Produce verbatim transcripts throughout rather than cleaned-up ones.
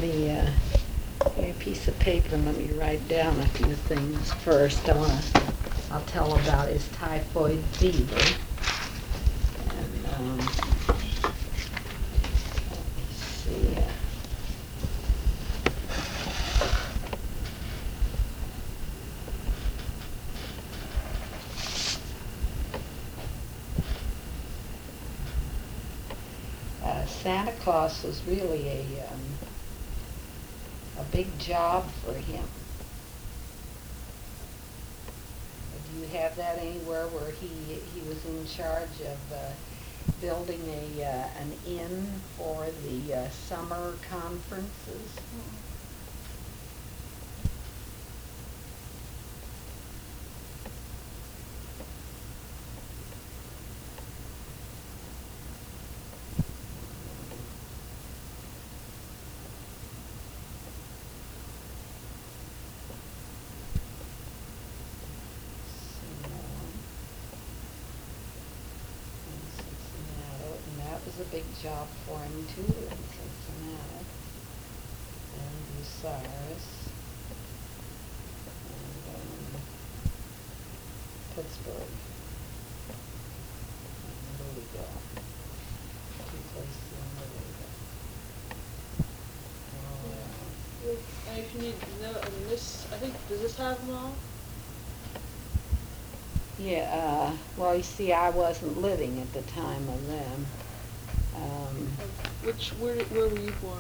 me uh, give me a piece of paper and let me write down a few things first. I want to, I'll tell about his typhoid fever. And, um, let's see. Uh, uh, Santa Claus was really a, um, a big job for him. Do you have that anywhere where he he was in charge of uh, building a uh, an inn for the uh, summer conferences? Was a big job for him too in Cincinnati, and Bucyrus, and um, Pittsburgh, and Louisville, two places in Louisville. Yeah. Uh, and if you need to know, I mean, this, I think, does this have them all? Yeah, uh, well, you see, I wasn't living at the time of them. Um, Which, where, where were you born?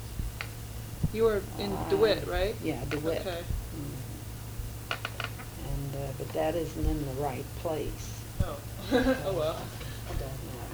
You were in uh, DeWitt, right? Yeah, DeWitt. Okay. Mm-hmm. And, uh, but that isn't in the right place. Oh. Oh well. It doesn't matter.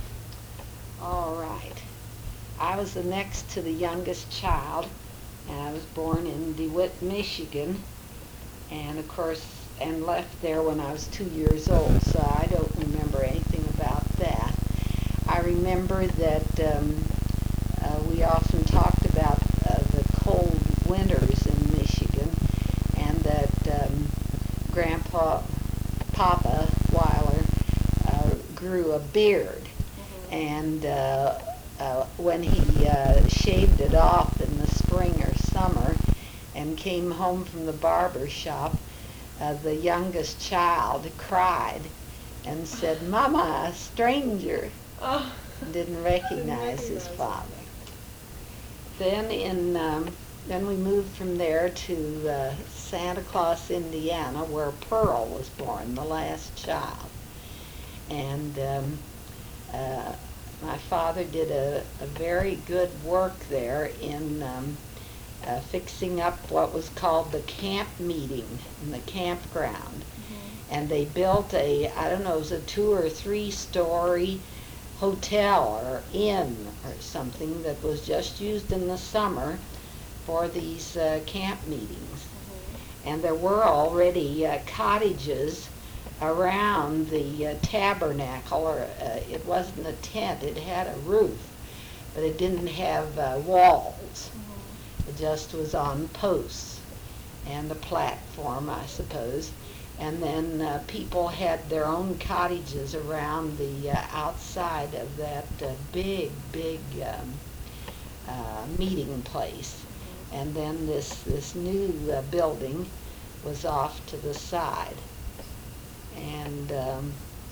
All right. I was the next to the youngest child, and I was born in DeWitt, Michigan, and of course, and left there when I was two years old, so I don't remember anything about that. I remember that um, uh, we often talked about uh, the cold winters in Michigan, and that um, Grandpa, Papa Weiler, uh, grew a beard, mm-hmm. and uh, uh, when he uh, shaved it off in the spring or summer and came home from the barber shop, uh, the youngest child cried and said, "Mama, a stranger." Oh. Didn't recognize his father. Then in um, then we moved from there to uh, Santa Claus, Indiana, where Pearl was born, the last child. And um, uh, my father did a, a very good work there in um, uh, fixing up what was called the camp meeting in the campground. Mm-hmm. And they built a, I don't know, it was a two or three story hotel or inn or something that was just used in the summer for these uh, camp meetings. Mm-hmm. And there were already uh, cottages around the uh, tabernacle, or uh, it wasn't a tent, it had a roof, but it didn't have uh, walls. Mm-hmm. It just was on posts and a platform, I suppose. And then uh, people had their own cottages around the uh, outside of that uh, big, big um, uh, meeting place. And then this, this new uh, building was off to the side. And um,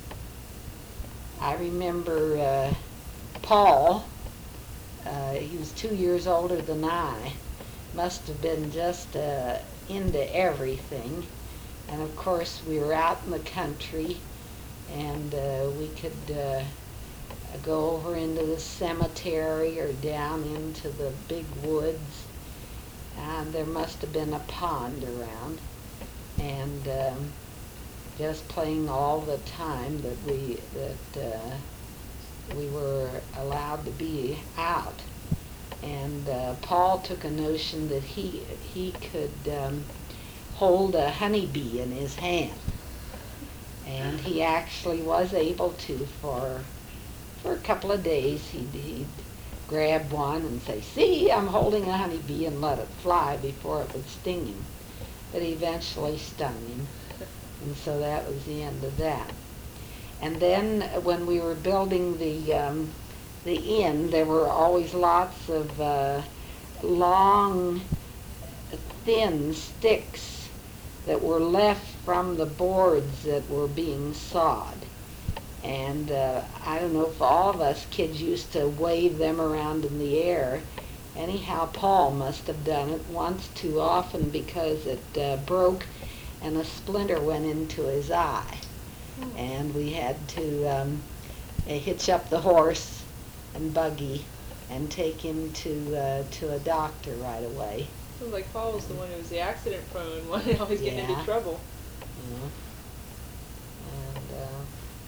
I remember uh, Paul, uh, he was two years older than I, must have been just uh, into everything. And of course, we were out in the country, and uh, we could uh, go over into the cemetery or down into the big woods. And there must have been a pond around, and um, just playing all the time that we that uh, we were allowed to be out. And uh, Paul took a notion that he he could. Um, hold a honeybee in his hand, and he actually was able to for for a couple of days. He'd, he'd grab one and say, "See, I'm holding a honeybee," and let it fly before it would sting him. But he eventually stung him, and so that was the end of that. And then when we were building the um, the inn, there were always lots of uh, long, thin sticks that were left from the boards that were being sawed. And uh, I don't know if all of us kids used to wave them around in the air. Anyhow, Paul must have done it once too often because it uh, broke and a splinter went into his eye. Hmm. And we had to um, uh, hitch up the horse and buggy and take him to uh, to a doctor right away. Sounds like Paul was the one who was the accident prone one, always getting Yeah. into trouble. Yeah. And uh,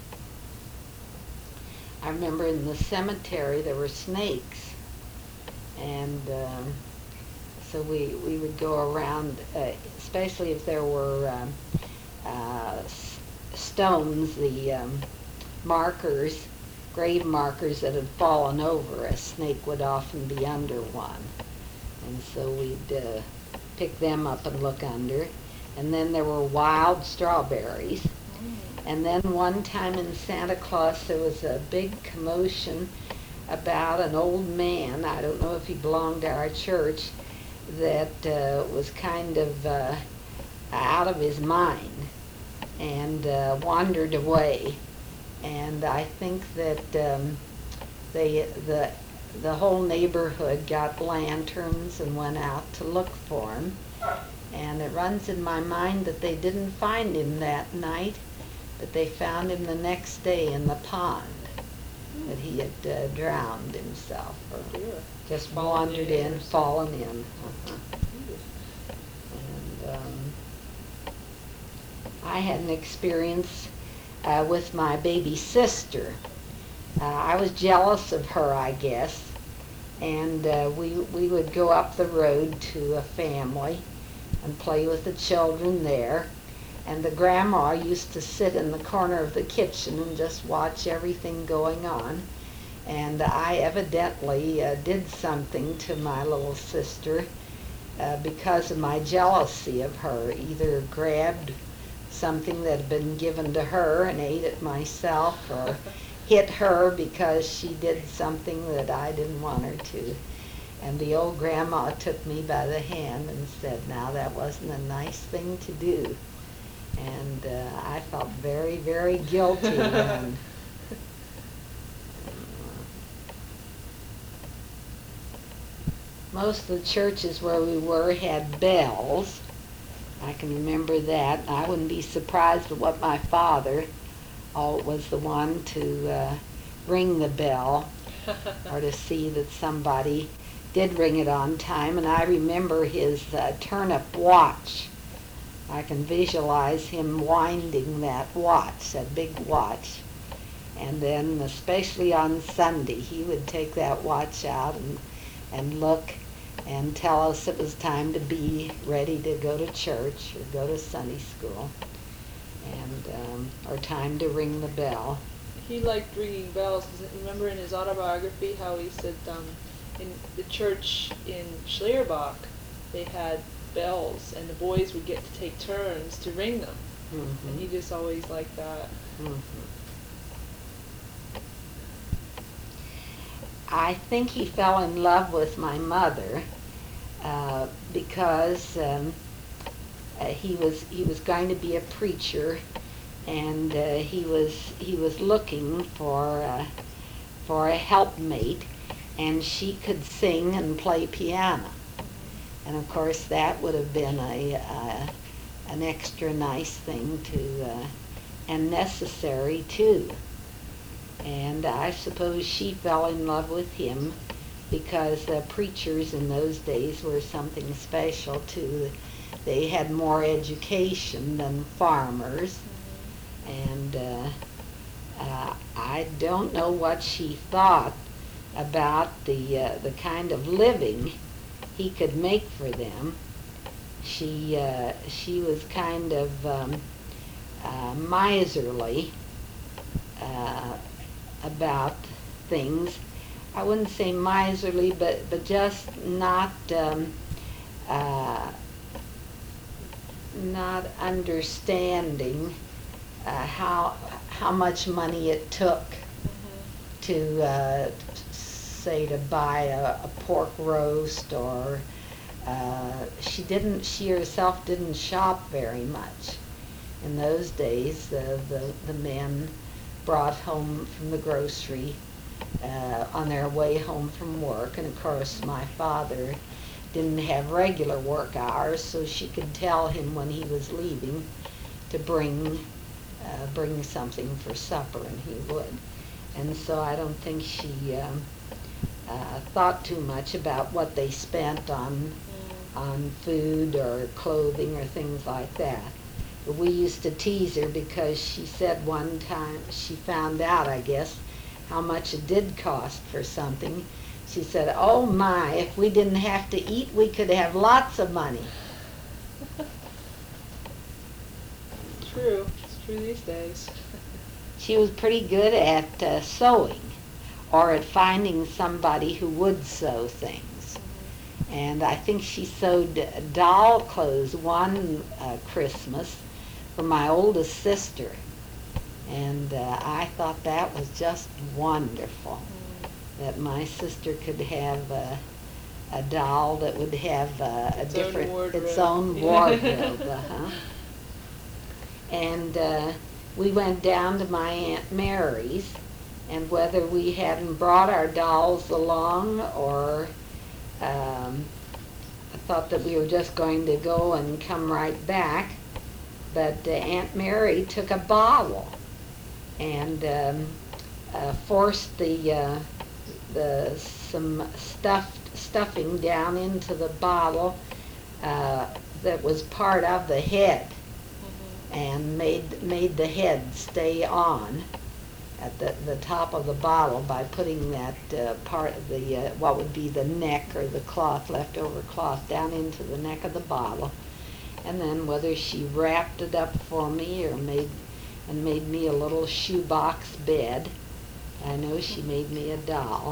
I remember in the cemetery there were snakes, and um, so we we would go around, uh, especially if there were um, uh, s- stones, the um, markers, grave markers that had fallen over. A snake would often be under one, and so we'd uh, pick them up and look under. And then there were wild strawberries. And then one time in Santa Claus there was a big commotion about an old man, I don't know if he belonged to our church, that uh, was kind of uh, out of his mind and uh, wandered away. And I think that um, they, the, the whole neighborhood got lanterns and went out to look for him. And it runs in my mind that they didn't find him that night, but they found him the next day in the pond, that he had uh, drowned himself or Oh dear. just Fallen wandered in in, or fallen in. Uh-huh. And um, I had an experience uh, with my baby sister. Uh, I was jealous of her, I guess, and uh, we we would go up the road to a family and play with the children there. And the grandma used to sit in the corner of the kitchen and just watch everything going on. And I evidently uh, did something to my little sister uh, because of my jealousy of her. Either grabbed something that had been given to her and ate it myself, or hit her because she did something that I didn't want her to. And the old grandma took me by the hand and said, "Now that wasn't a nice thing to do." And uh, I felt very, very guilty then. Most of the churches where we were had bells. I can remember that. I wouldn't be surprised at what my father oh, was the one to uh, ring the bell or to see that somebody did ring it on time. And I remember his uh, turnip watch. I can visualize him winding that watch, that big watch. And then, especially on Sunday, he would take that watch out and, and look and tell us it was time to be ready to go to church or go to Sunday school, and um, or time to ring the bell. He liked ringing bells. 'Cause remember in his autobiography how he said um, in the church in Schlierbach they had bells and the boys would get to take turns to ring them. Mm-hmm. And he just always liked that. Mm-hmm. I think he fell in love with my mother uh, because um, uh, he was he was going to be a preacher, and uh, he was he was looking for uh, for a helpmate, and she could sing and play piano, and of course that would have been a uh, an extra nice thing to uh, and necessary too. And I suppose she fell in love with him because uh, preachers in those days were something special too. They had more education than farmers. And uh, uh, I don't know what she thought about the, uh, the kind of living he could make for them. She, uh, she was kind of um, uh, miserly. Uh, about things. I wouldn't say miserly, but, but just not um, uh, not understanding uh, how how much money it took Mm-hmm. to uh, s- say, to buy a, a pork roast, or uh, she didn't, she herself didn't shop very much. In those days, uh, the, the men brought home from the grocery uh, on their way home from work, and of course my father didn't have regular work hours, so she could tell him when he was leaving to bring uh, bring something for supper, and he would. And so I don't think she um, uh, thought too much about what they spent on on food or clothing or things like that. But we used to tease her because she said one time she found out, I guess, how much it did cost for something. She said, "Oh my, if we didn't have to eat, we could have lots of money." True. It's true these days. She was pretty good at uh, sewing, or at finding somebody who would sew things. And I think she sewed doll clothes one uh, Christmas for my oldest sister. And uh, I thought that was just wonderful, that my sister could have a, a doll that would have uh, a Its different, own wardrobe. its own Yeah. wardrobe. uh-huh. And uh, we went down to my Aunt Mary's, and whether we hadn't brought our dolls along, or um, I thought that we were just going to go and come right back, but uh, Aunt Mary took a bottle and um, uh, forced the uh, the some stuffed stuffing down into the bottle uh, that was part of the head, and made made the head stay on at the, the top of the bottle by putting that uh, part of the uh, what would be the neck, or the cloth, leftover cloth, down into the neck of the bottle. And then whether she wrapped it up for me or made and made me a little shoebox bed, I know she made me a doll.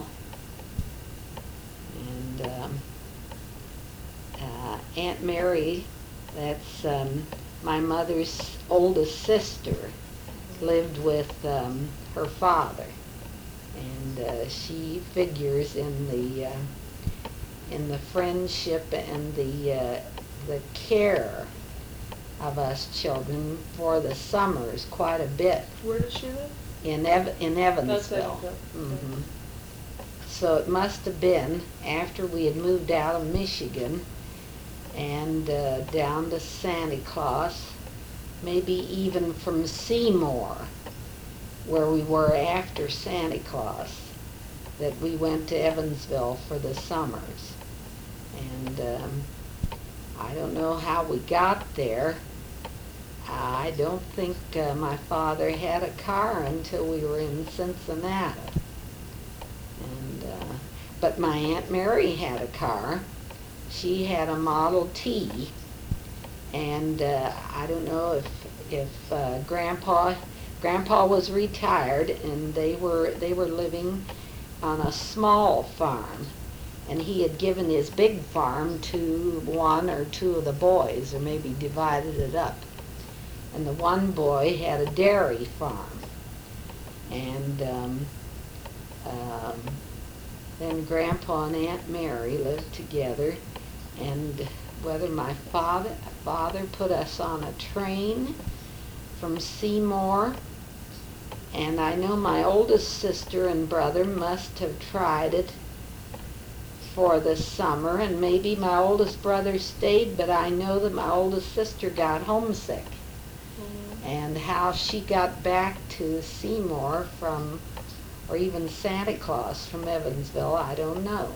And um, uh, Aunt Mary, that's um, my mother's oldest sister, lived with um, her father, and uh, she figures in the uh, in the friendship and the uh, the care of us children for the summers quite a bit. Where does she live? In Ev- in Evansville. Evansville. hmm So it must have been after we had moved out of Michigan and uh, down to Santa Claus, maybe even from Seymour, where we were after Santa Claus, that we went to Evansville for the summers. And um, I don't know how we got there. I don't think uh, my father had a car until we were in Cincinnati. And uh, but my Aunt Mary had a car. She had a Model T, and uh, I don't know if if uh, Grandpa Grandpa was retired, and they were they were living on a small farm, and he had given his big farm to one or two of the boys, or maybe divided it up. And the one boy had a dairy farm, and um, um, then Grandpa and Aunt Mary lived together. And whether my father father put us on a train from Seymour, and I know my oldest sister and brother must have tried it for the summer, and maybe my oldest brother stayed, but I know that my oldest sister got homesick. Mm-hmm. And how she got back to Seymour from, or even Santa Claus from Evansville, I don't know.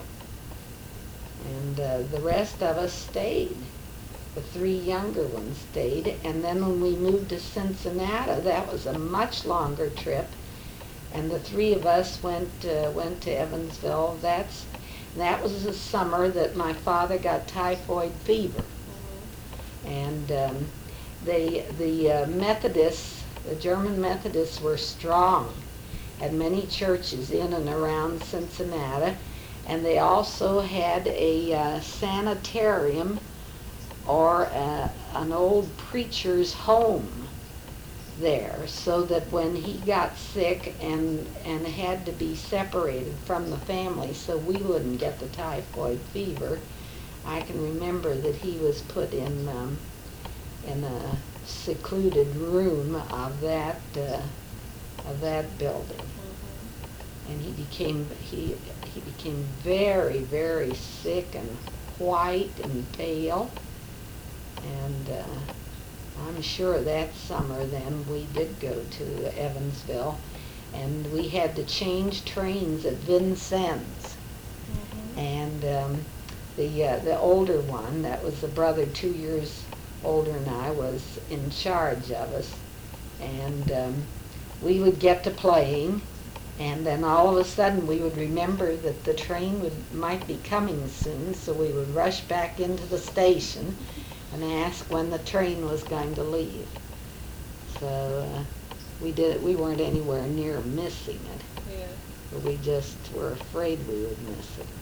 And uh, the rest of us stayed. The three younger ones stayed, and then when we moved to Cincinnati, that was a much longer trip, and the three of us went uh, went to Evansville. That's that was the summer that my father got typhoid fever. Mm-hmm. And um, they the uh, Methodists, the German Methodists, were strong, had many churches in and around Cincinnati. And they also had a uh, sanitarium, or uh, an old preacher's home, there, so that when he got sick and and had to be separated from the family so we wouldn't get the typhoid fever, I can remember that he was put in um, in a secluded room of that uh, of that building, Mm-hmm. and he became he he became very very sick and white and pale, and uh, I'm sure that summer then we did go to Evansville, and we had to change trains at Vincennes, Mm-hmm. and um, the uh, the older one, that was the brother two years older than I, was in charge of us, and um, we would get to playing, and then all of a sudden we would remember that the train would might be coming soon, so we would rush back into the station and ask when the train was going to leave. So uh, we did. We weren't anywhere near missing it, Yeah. but we just were afraid we would miss it.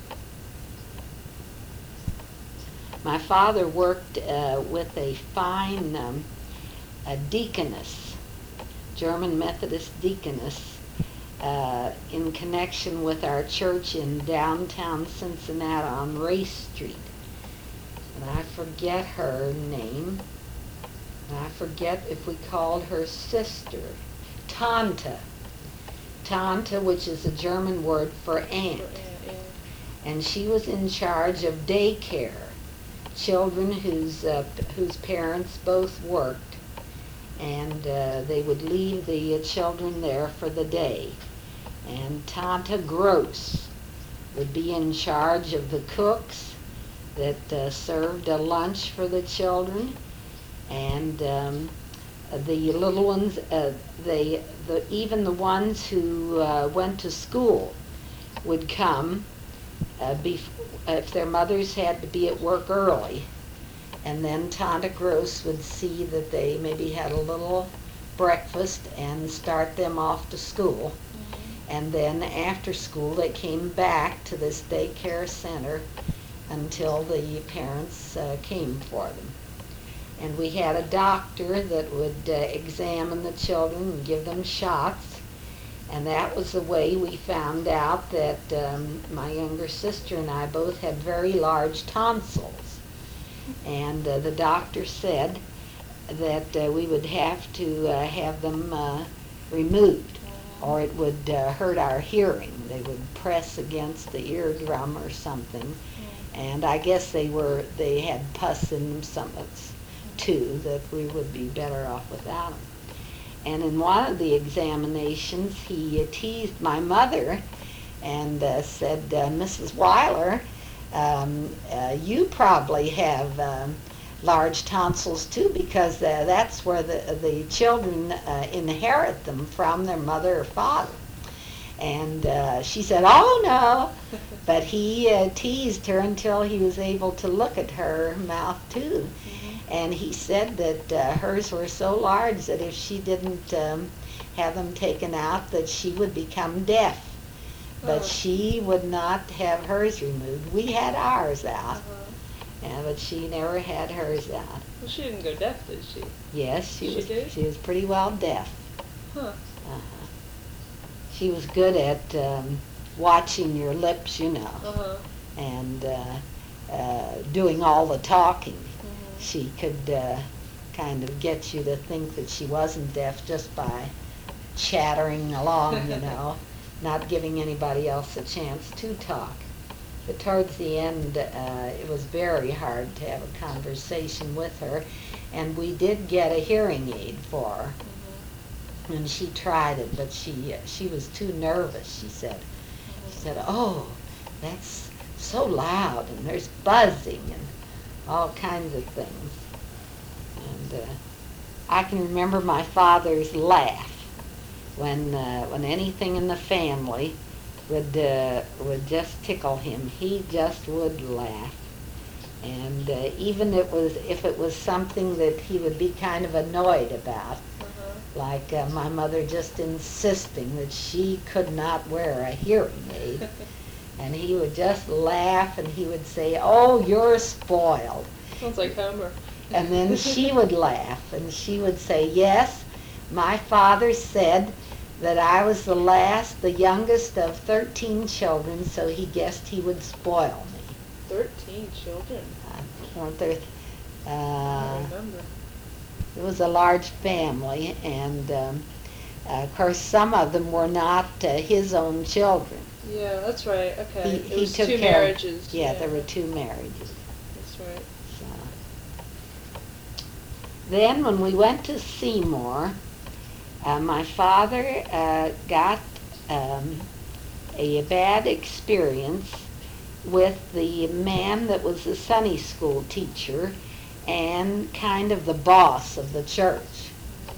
My father worked uh, with a fine um, a deaconess, German Methodist deaconess, uh, in connection with our church in downtown Cincinnati on Race Street. And I forget her name. And I forget if we called her sister. Tante. Tante, which is a German word for aunt. Yeah, yeah. And she was in charge of daycare. Children whose uh, whose parents both worked, and uh, they would leave the uh, children there for the day. And Tante Gross would be in charge of the cooks that uh, served a lunch for the children, and um, the little ones, uh, they the even the ones who uh, went to school would come uh, bef- if their mothers had to be at work early, and then Tante Gross would see that they maybe had a little breakfast and start them off to school. Mm-hmm. And then after school they came back to this daycare center until the parents uh, came for them. And we had a doctor that would uh, examine the children and give them shots. And that was the way we found out that um, my younger sister and I both had very large tonsils. And uh, the doctor said that uh, we would have to uh, have them uh, removed, or it would uh, hurt our hearing. They would press against the eardrum or something. And I guess they were they had pus in them, some too, that we would be better off without them. And in one of the examinations, he uh, teased my mother and uh, said, uh, Missus Weiler, um, uh, you probably have um, large tonsils too, because uh, that's where the, the children uh, inherit them from their mother or father. And uh, she said, oh no, but he uh, teased her until he was able to look at her mouth too. And he said that uh, hers were so large that if she didn't um, have them taken out, that she would become deaf. But Oh. she would not have hers removed. We had ours out, Uh-huh. yeah, but she never had hers out. Well, she didn't go deaf, did she? Yes, she, She was. did? She was pretty well deaf. Huh. Uh-huh. She was good at um, watching your lips, you know, Uh-huh. and uh, uh, doing all the talking. Mm-hmm. She could uh, kind of get you to think that she wasn't deaf just by chattering along, you know, not giving anybody else a chance to talk. But towards the end, uh, it was very hard to have a conversation with her, and we did get a hearing aid for her. Mm-hmm. And she tried it, but she she was too nervous, she said. She said, oh, that's so loud, and there's buzzing, and all kinds of things. And uh, I can remember my father's laugh when uh, when anything in the family would uh, would just tickle him. He just would laugh. And uh, even it was if it was something that he would be kind of annoyed about, Uh-huh. like uh, my mother just insisting that she could not wear a hearing aid. And he would just laugh and he would say, oh, you're spoiled. Sounds like Homer. And then she would laugh and she would say, yes, My father said that I was the last, the youngest of thirteen children, so he guessed he would spoil me. Thirteen children. Uh, weren't there, I uh, don't remember. it was a large family, and um, uh, of course some of them were not uh, his own children. Yeah, that's right. Okay. He, it he was took two care of- marriages. yeah, there were two marriages. That's right. So. Then when we went to Seymour, uh, my father uh, got um, a bad experience with the man that was the Sunday school teacher and kind of the boss of the church.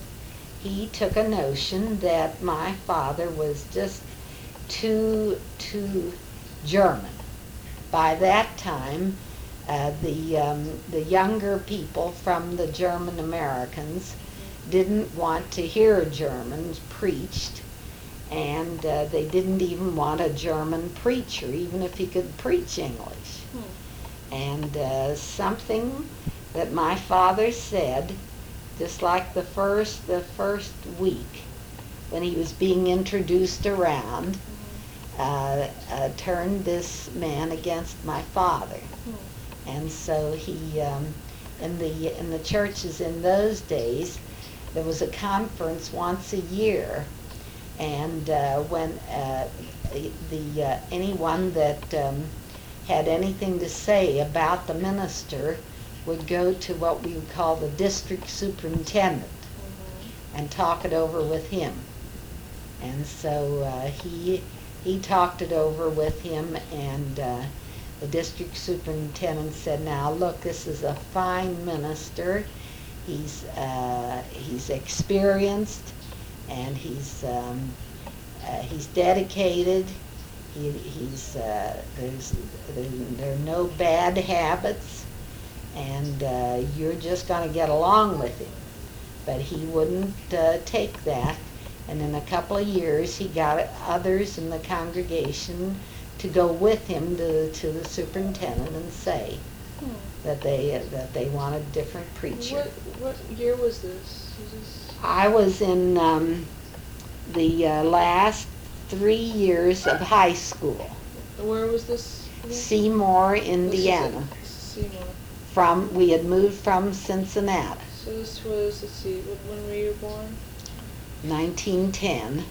He took a notion that my father was just too, too German. By that time, uh, the, um, the younger people from the German Americans didn't want to hear Germans preached, and uh, they didn't even want a German preacher, even if he could preach English. Hmm. And uh, something that my father said, just like the first the first week when he was being introduced around, uh, uh, turned this man against my father. Hmm. And so he, um, in the in the churches in those days, there was a conference once a year, and uh, when uh, the, the uh, anyone that um, had anything to say about the minister would go to what we would call the district superintendent Mm-hmm. and talk it over with him. And so uh, he he talked it over with him, and uh, the district superintendent said, "Now look, this is a fine minister. He's uh, he's experienced, and he's um, uh, he's dedicated. He, he's uh, there's there, there are no bad habits, and uh, you're just going to get along with him." But he wouldn't uh, take that, and in a couple of years he got others in the congregation to go with him to to the superintendent and say Hmm. that they uh, that they wanted a different preacher. What what year was this? Was this? I was in um, the uh, last three years of high school, Where was this? again? Seymour, This is Indiana. at Seymour. From we had moved from Cincinnati, So this was, let's see, when, when were you born? nineteen ten.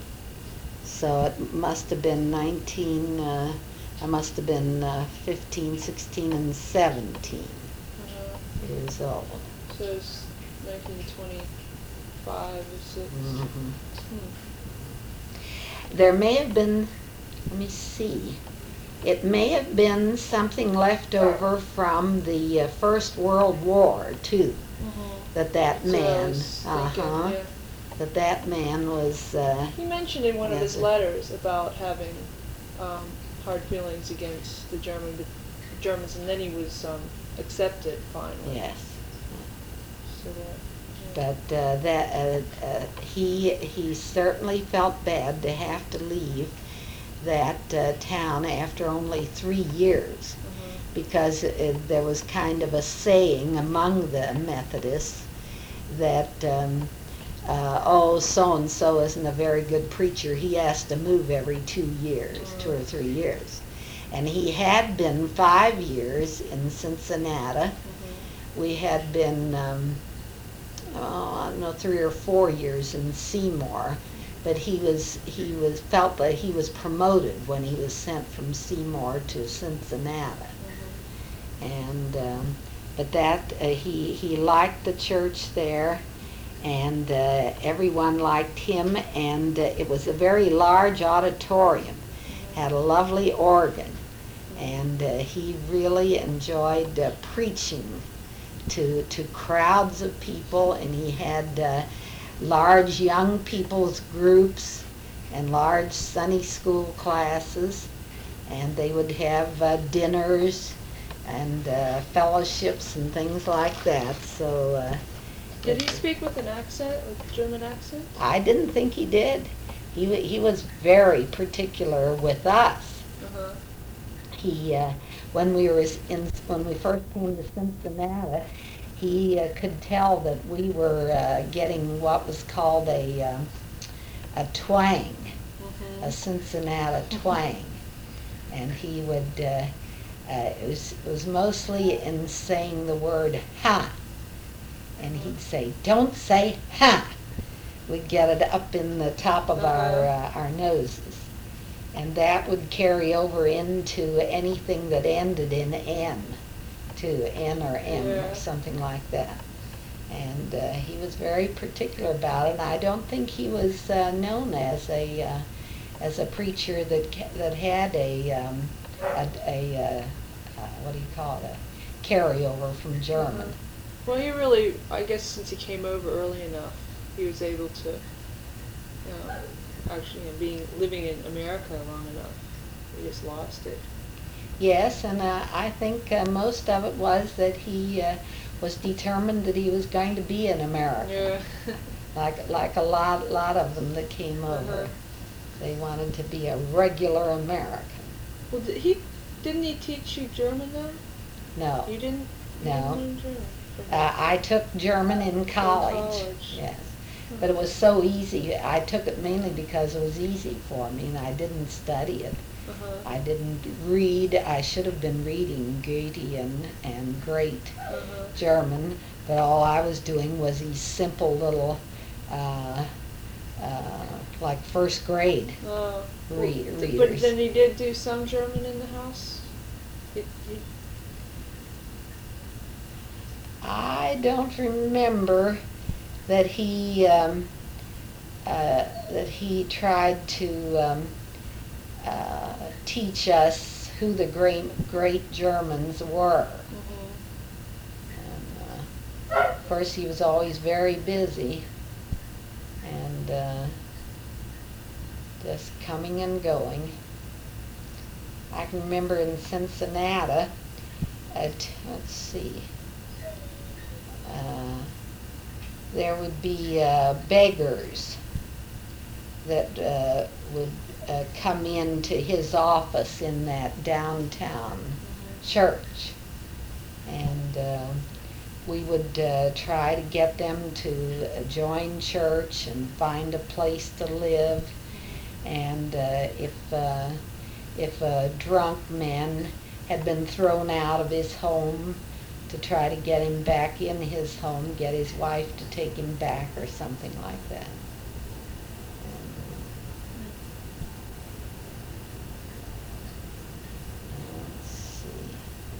So it must have been nineteen. Uh, I must have been uh, fifteen, sixteen, and seventeen Uh, years old. so it's nineteen twenty-five or six. Mhm. Hmm. There may have been. Let me see. It may have been something left over from the uh, First World War too. Mm-hmm. That that So I man, was uh thinking, huh, yeah. that that man was. Uh, He mentioned in one of Yes, his it- letters about having um, hard feelings against the German the Germans, and then he was um, accepted finally. yes, So that. Yeah. but uh, that uh, uh, he he certainly felt bad to have to leave that uh, town after only three years, Mhm. because uh, there was kind of a saying among the Methodists that um, uh, oh, so and so isn't a very good preacher. He has to move every two years, Mm. two or three years, and he had been five years in Cincinnati. Mhm. We had been, um, oh, I don't know, three or four years in Seymour, but he was he was felt that he was promoted when he was sent from Seymour to Cincinnati, Mhm. and um, but that uh, he he liked the church there, and uh, everyone liked him, and uh, it was a very large auditorium, had a lovely organ, and uh, he really enjoyed uh, preaching to to crowds of people, and he had uh, large young people's groups and large Sunday school classes, and they would have uh, dinners and uh, fellowships and things like that. So uh, Did he speak with an accent, with German accent? I didn't think he did. He wa- he was very particular with us. Uh-huh. He uh, when we were in when we first came to Cincinnati, he uh, could tell that we were uh, getting what was called a, um, a twang, Mhm. a Cincinnati twang. And he would, uh, uh, it was, it was mostly in saying the word ha. And he'd say, don't say ha. We'd get it up in the top of our, uh, our noses. And that would carry over into anything that ended in N, too, N or M Yeah. or something like that. And uh, he was very particular about it. And I don't think he was uh, known as a uh, as a preacher that ca- that had a um, a, a uh, uh, what do you call it, a carryover from German. Uh-huh. Well, he really, I guess since he came over early enough, he was able to, you know, actually, you know, being, living in America long enough, he just lost it. Yes, and uh, I think uh, most of it was that he uh, was determined that he was going to be an American. Yeah. like like a lot lot of them that came over. Uh-huh. They wanted to be a regular American. Well, did he, didn't he teach you German though? No. You didn't? You No. didn't learn German? Uh, I took German in college. college. Yes. But it was so easy. I took it mainly because it was easy for me, and I didn't study it. Uh-huh. I didn't read. I should have been reading Goethe and, and great Uh-huh. German, but all I was doing was these simple little, uh, uh, like first grade Oh. read, Well, th- readers. But then he did do some German in the house? He, he, I don't remember that he um, uh, that he tried to um, uh, teach us who the great great Germans were. Mhm. And, uh, of course, he was always very busy, and uh, just coming and going. I can remember in Cincinnati, at, let's see, uh, there would be uh, beggars that uh, would uh, come into his office in that downtown Mhm. church. And uh, we would uh, try to get them to uh, join church and find a place to live. And uh, if uh, if a drunk man had been thrown out of his home, to try to get him back in his home, get his wife to take him back or something like that. Let's see.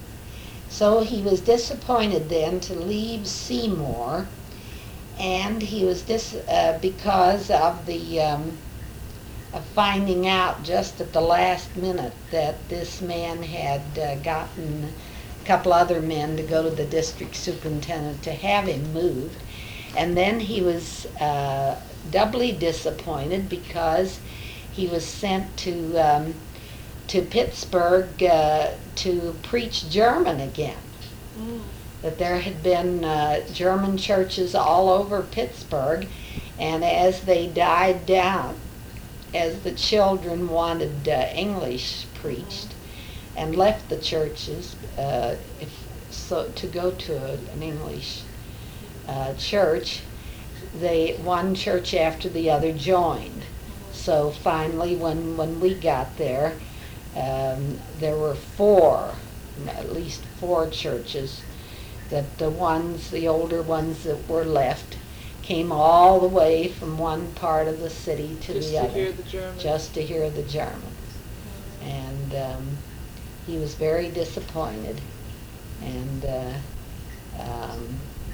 So he was disappointed then to leave Seymour, and he was dis uh, because of the um, of finding out just at the last minute that this man had uh, gotten a couple other men to go to the district superintendent to have him moved. And then he was uh, doubly disappointed because he was sent to um, to Pittsburgh uh, to preach German again. Mm. That there had been uh, German churches all over Pittsburgh, and as they died down, as the children wanted uh, English preached and left the churches uh, if, so to go to a, an English uh, church, they one church after the other joined. So finally, when when we got there, um, there were four, at least four churches. That the ones, the older ones that were left, came all the way from one part of the city to Just the to other, hear the German. just to hear the German. And um, he was very disappointed. And uh, um,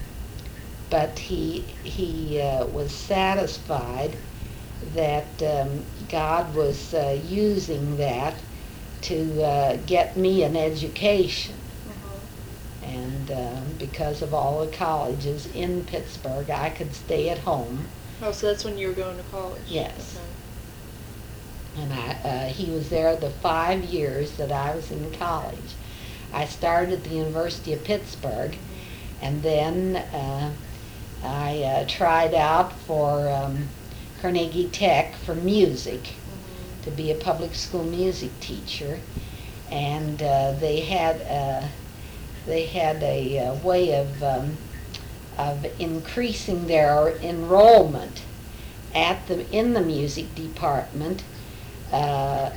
but he he uh, was satisfied that um, God was uh, using that to uh, get me an education. Uh-huh. And uh, because of all the colleges in Pittsburgh, I could stay at home. Oh, so that's when you were going to college? Yes. Okay. And I, uh, he was there the five years that I was in college. I started at the University of Pittsburgh, and then uh, I uh, tried out for um, Carnegie Tech for music, Mhm. to be a public school music teacher. And uh, they had uh, they had a, uh way of um, of increasing their enrollment at the in the music department uh,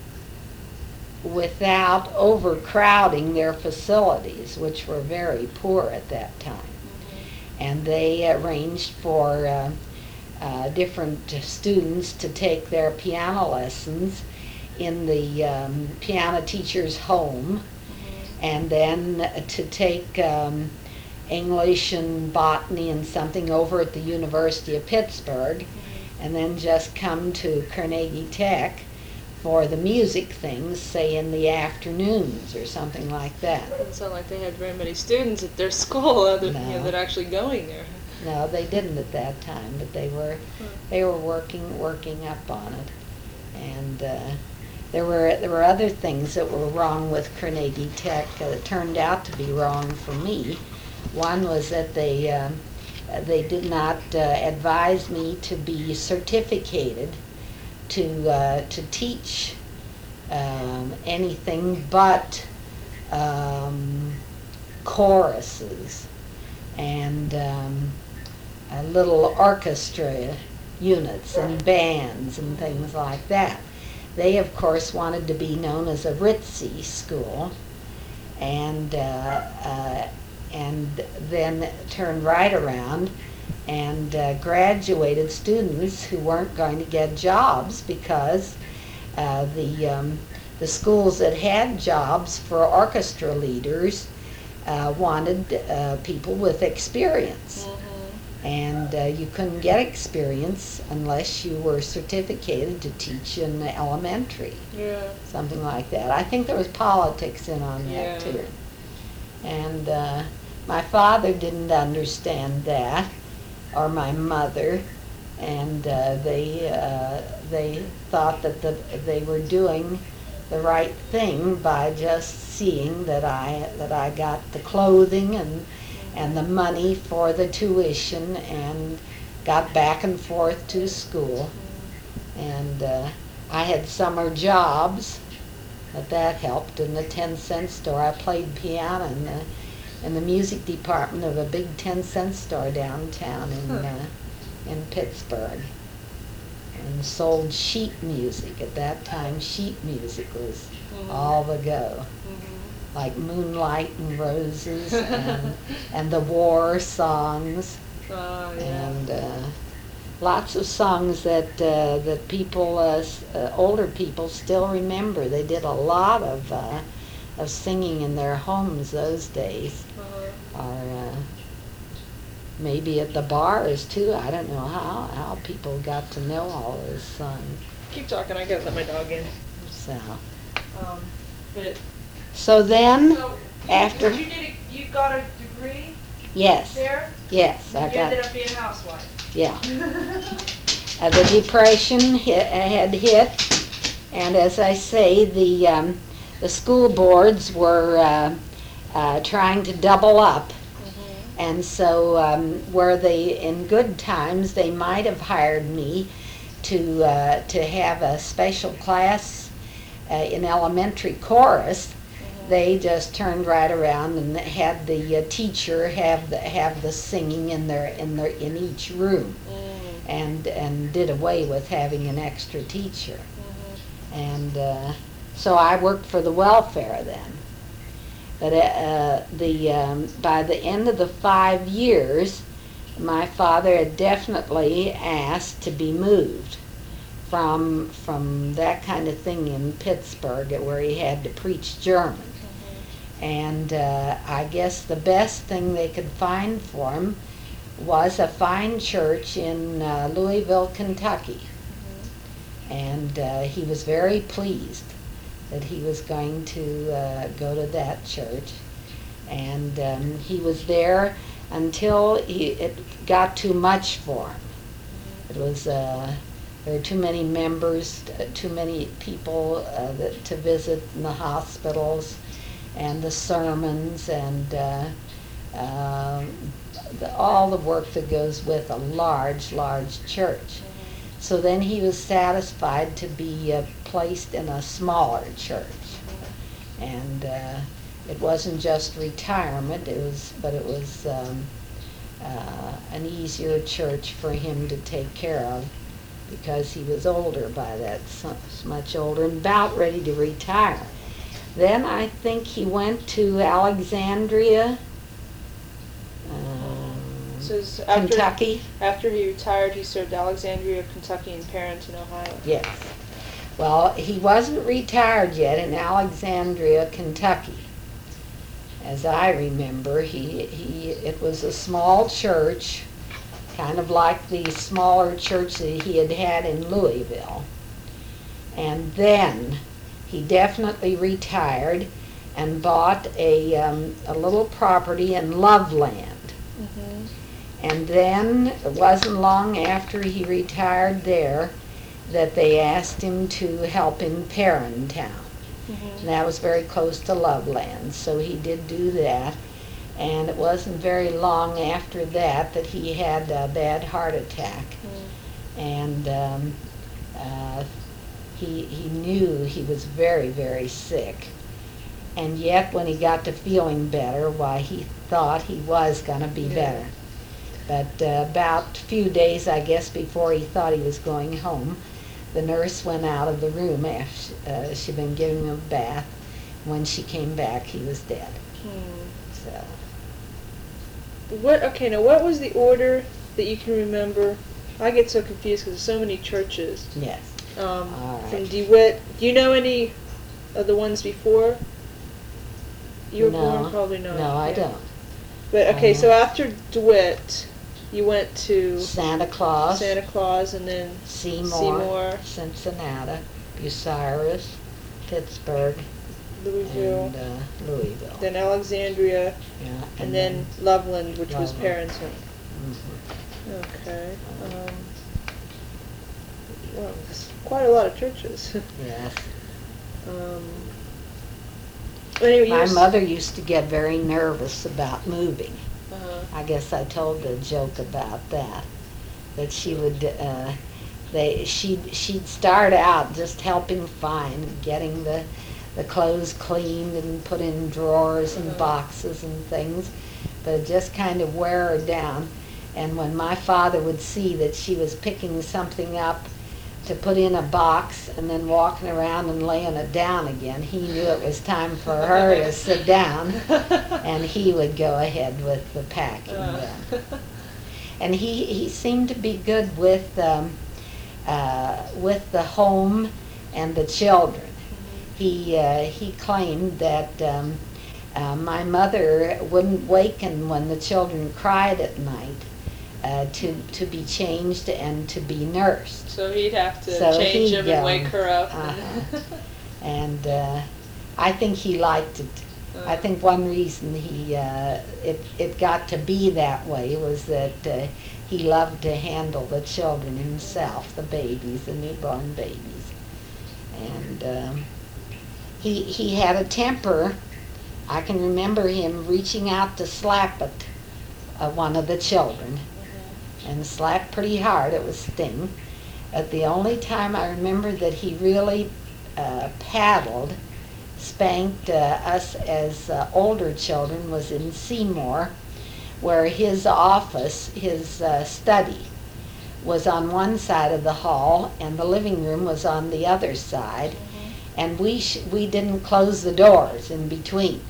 without overcrowding their facilities, which were very poor at that time. Mm-hmm. And they arranged for uh, uh, different students to take their piano lessons in the um, piano teacher's home, mm-hmm. and then to take um, English and botany and something over at the University of Pittsburgh, mm-hmm. and then just come to Carnegie Tech for the music things, say in the afternoons or something like that. It doesn't sound like they had very many students at their school other, No. you know, that are actually going there. No, they didn't at that time, but they were Hmm. they were working working up on it, and uh, there were there were other things that were wrong with Carnegie Tech uh, that turned out to be wrong for me. One was that they um, they did not uh, advise me to be certificated to uh, to teach um, anything but um, choruses and um, uh, little orchestra units and bands and things like that. They, of course, wanted to be known as a ritzy school, and uh, uh, and then turned right around and uh, graduated students who weren't going to get jobs because uh, the um, the schools that had jobs for orchestra leaders uh, wanted uh, people with experience. Mm-hmm. And uh, you couldn't get experience unless you were certificated to teach in elementary. Yeah. Something like that. I think there was politics in on that, Yeah. too. And uh, my father didn't understand that, or my mother, and uh, they uh, they thought that the, they were doing the right thing by just seeing that I that I got the clothing and and the money for the tuition and got back and forth to school, and uh, I had summer jobs, but that helped. In the ten cent store, I played piano in the in the music department of a big ten cent store downtown in Huh. uh, in Pittsburgh, and sold sheet music. At that time, sheet music was Mhm. all the go, Mhm. like Moonlight and Roses and, and the war songs, Oh, yeah. and uh, lots of songs that uh, that people, uh, s- uh, older people, still remember. They did a lot of uh, of singing in their homes those days, Uh-huh. or uh, maybe at the bars too. I don't know how how people got to know all those songs. Keep talking, I gotta let my dog in. So, Um, but, so then, so, you, after- you did, a, you got a degree yes, there? yes, You I ended got, up being a housewife. yeah. Uh, the depression hit, had hit, and as I say, the um, the school boards were uh, uh, trying to double up, Mm-hmm. and so um, where they, in good times, they might have hired me to uh, to have a special class uh, in elementary chorus. Mm-hmm. They just turned right around and had the uh, teacher have the have the singing in their in their in each room, Mm-hmm. and and did away with having an extra teacher. Mm-hmm. And uh, so I worked for the welfare then. But uh, the um, by the end of the five years, my father had definitely asked to be moved from from that kind of thing in Pittsburgh, where he had to preach German. And uh, I guess the best thing they could find for him was a fine church in uh, Louisville, Kentucky. And uh, he was very pleased that he was going to uh, go to that church. And um, he was there until he, it got too much for him. It was, uh, there were too many members, uh, too many people uh, that, to visit in the hospitals, and the sermons, and uh, um, the, all the work that goes with a large, large church. So then he was satisfied to be uh, placed in a smaller church. And uh, it wasn't just retirement, it was, but it was um, uh, an easier church for him to take care of because he was older by that, so much older, and about ready to retire. Then I think he went to Alexandria, um, So it's after, Kentucky. after he retired, he served Alexandria, Kentucky, and Parenton, Ohio. Yes. Well, he wasn't retired yet in Alexandria, Kentucky. As I remember, he, he it was a small church, kind of like the smaller church that he had had in Louisville. And then he definitely retired and bought a, um, a little property in Loveland. Mm-hmm. And then it wasn't long after he retired there that they asked him to help in Parentown. Mm-hmm. And that was very close to Loveland, so he did do that. And it wasn't very long after that that he had a bad heart attack. Mm. And um, uh, he, he knew he was very, very sick. And yet when he got to feeling better, why, he thought he was going to be Yeah. better. But uh, about a few days, I guess, before he thought he was going home, the nurse went out of the room after uh, she'd been giving him a bath. When she came back, he was dead. Hmm. So, What? Okay, now what was the order that you can remember? I get so confused because there's so many churches. yes. Um, All right. From DeWitt. Do you know any of the ones before you were No. born? Probably not. No, I yeah. don't. But okay, so Uh, after DeWitt, you went to Santa Claus, Santa Claus, and then Seymour, Seymour, Cincinnati, Bucyrus, Pittsburgh, Louisville, and uh, Louisville. then Alexandria, yeah, and, then, Loveland, which was Loveland. Parenton. mhm. Okay. Um, well, it's quite a lot of churches. Yes. um, anyway, My yours- mother used to get very nervous about moving. Uh-huh. I guess I told a joke about that. That she would, uh, they, she'd, she'd start out just helping find, getting the, the clothes cleaned and put in drawers and Uh-huh. boxes and things, but it just kind of wear her down. And when my father would see that she was picking something up to put in a box and then walking around and laying it down again, he knew it was time for her to sit down, and he would go ahead with the packing Uh. then. And he, he seemed to be good with, um, uh, with the home and the children. He, uh, he claimed that um, uh, my mother wouldn't waken when the children cried at night uh, to, to be changed and to be nursed. So he'd have to So change he'd him and go, wake her up. uh-huh. And uh, I think he liked it. I think one reason he uh, it it got to be that way was that uh, he loved to handle the children himself, the babies, the newborn babies, and um, he he had a temper. I can remember him reaching out to slap at uh, one of the children, and slapped pretty hard. It was sting. But the only time I remember that he really uh, paddled, spanked uh, us as uh, older children was in Seymour, where his office, his uh, study, was on one side of the hall and the living room was on the other side, and we sh- we didn't close the doors in between.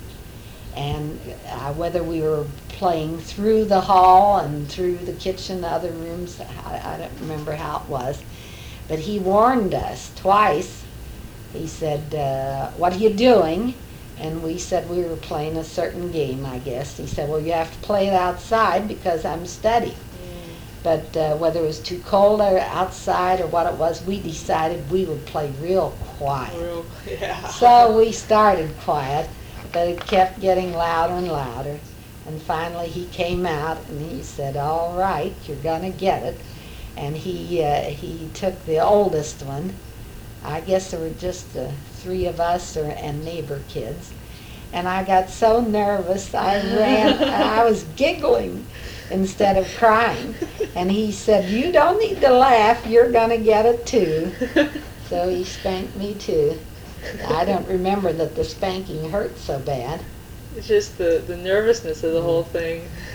And uh, whether we were playing through the hall and through the kitchen, the other rooms, I, I don't remember how it was, but he warned us twice. He said, uh, what are you doing? And we said we were playing a certain game, I guess. He said, well, you have to play it outside because I'm studying. Mm. But uh, whether it was too cold or outside or what it was, we decided we would play real quiet. Real, yeah. So we started quiet, but it kept getting louder and louder. And finally he came out and he said, all right, you're going to get it. And he, uh, he took the oldest one. I guess there were just uh, three of us or, and neighbor kids. And I got so nervous, I ran, I was giggling instead of crying. And he said, you don't need to laugh, you're going to get it too. So he spanked me too. I don't remember that the spanking hurt so bad. It's just the, the nervousness of the whole thing.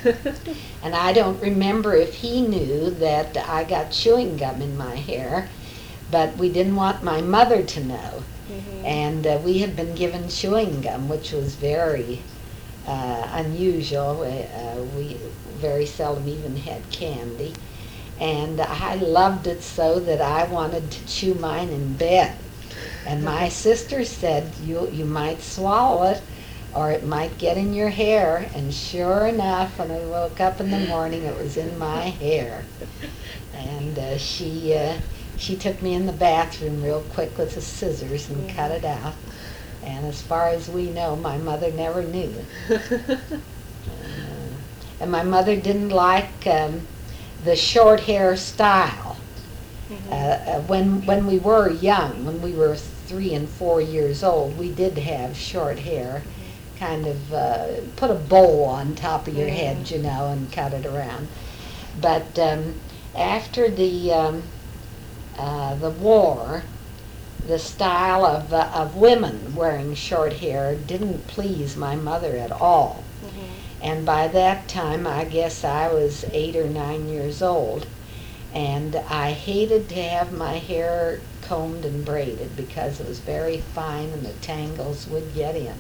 And I don't remember if he knew that I got chewing gum in my hair, but we didn't want my mother to know. Mhm. And uh, we had been given chewing gum, which was very uh, unusual. Uh, we very seldom even had candy. And I loved it so that I wanted to chew mine in bed. And my sister said, you, you might swallow it, or it might get in your hair. And sure enough, when I woke up in the morning, it was in my hair. And uh, she uh, she took me in the bathroom real quick with the scissors and cut it out. And as far as we know, my mother never knew. Uh, and my mother didn't like um, the short hair style. Mhm. Uh, uh, when when we were young, when we were three and four years old, we did have short hair. Kind of uh, put a bowl on top of your Mhm. head, you know, and cut it around. But um, after the um, uh, the war, the style of uh, of women wearing short hair didn't please my mother at all. Mhm. And by that time, I guess I was eight or nine years old, and I hated to have my hair combed and braided because it was very fine and the tangles would get in.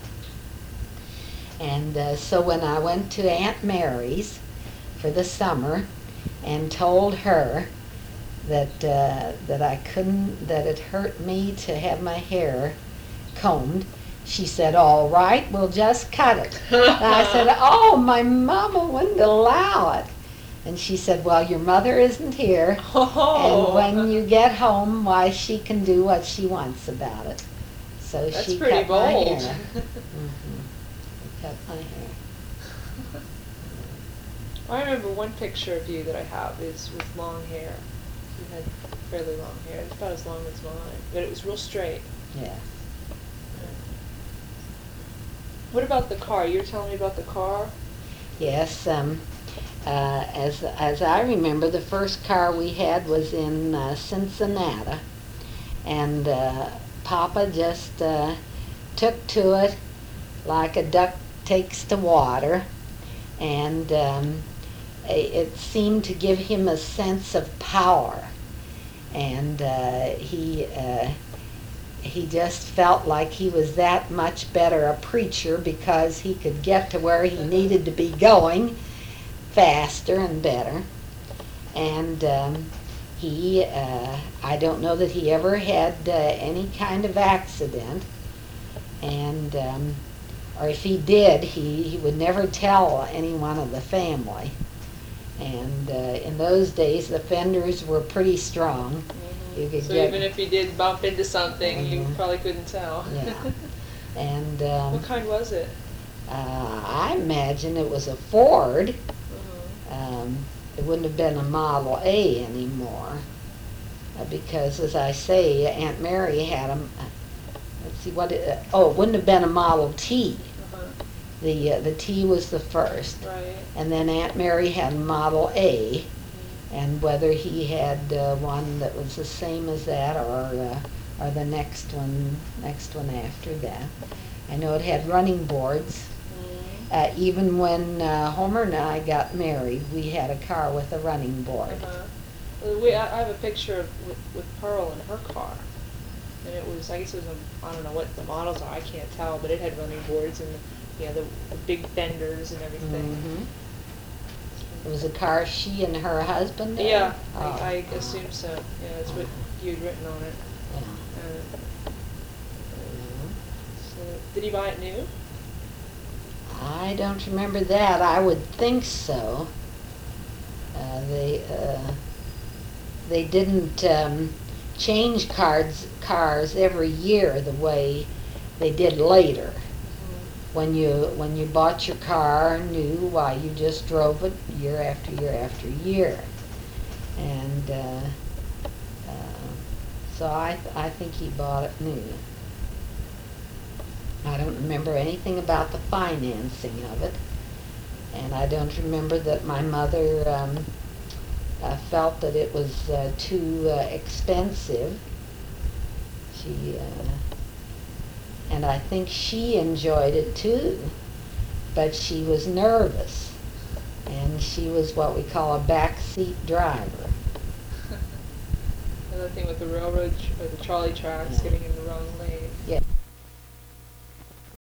And uh, so when I went to Aunt Mary's for the summer and told her that uh, that I couldn't, that it hurt me to have my hair combed, she said, "All right, we'll just cut it." And I said, "Oh, my mama wouldn't allow it." And she said, "Well, your mother isn't here, Oh. and when you get home, why, she can do what she wants about it." So That's she pretty cut my bold. hair. Mm-hmm. Cut my hair. I remember one picture of you that I have is with long hair. You had fairly long hair. It's about as long as mine, but it was real straight. Yeah. What about the car? You were telling me about the car? Yes. Um, uh, as as I remember, the first car we had was in uh, Cincinnati, and uh, Papa just uh, took to it like a duck takes to water, and um, it seemed to give him a sense of power, and uh, he uh, he just felt like he was that much better a preacher because he could get to where he needed to be going faster and better. And um, he, uh, I don't know that he ever had uh, any kind of accident, and um, or if he did, he, he would never tell anyone of the family. And uh, in those days, the fenders were pretty strong. Mm-hmm. You could so get, even if you did bump into something, Mhm. you probably couldn't tell. Yeah. And um, What kind was it? uh, I imagine it was a Ford. Uh-huh. Um, it wouldn't have been a Model A anymore, uh, because, as I say, Aunt Mary had a. Let's see what it. Uh, oh, it wouldn't have been a Model T. Uh-huh. The uh, the T was the first, Right. and then Aunt Mary had Model A, Mm-hmm. and whether he had uh, one that was the same as that or uh, or the next one next one after that. I know it had running boards. Mm-hmm. Uh, even when uh, Homer and I got married, we had a car with a running board. Uh-huh. Well, we, I I have a picture of with, with Pearl in her car, and it was, I guess it was a, I don't know what the models are, I can't tell, but it had running boards and you know the, the big fenders and everything. Mm-hmm. It was a car she and her husband had? Yeah, Oh. I, I assume so. Yeah, that's what you'd written on it. Yeah. Uh, Mhm. so, did he buy it new? I don't remember that. I would think so. Uh, they uh, they didn't um, change cars cars every year the way they did later. Mm-hmm. When you when you bought your car new, why, you just drove it year after year after year, and uh, uh, so I I think he bought it new. I don't remember anything about the financing of it, and I don't remember that my mother um, uh, felt that it was uh, too uh, expensive. She, uh, and I think she enjoyed it too, but she was nervous. And she was what we call a backseat driver. Another thing with the railroad tr- or the trolley tracks Yeah. getting in the wrong lane. Yeah.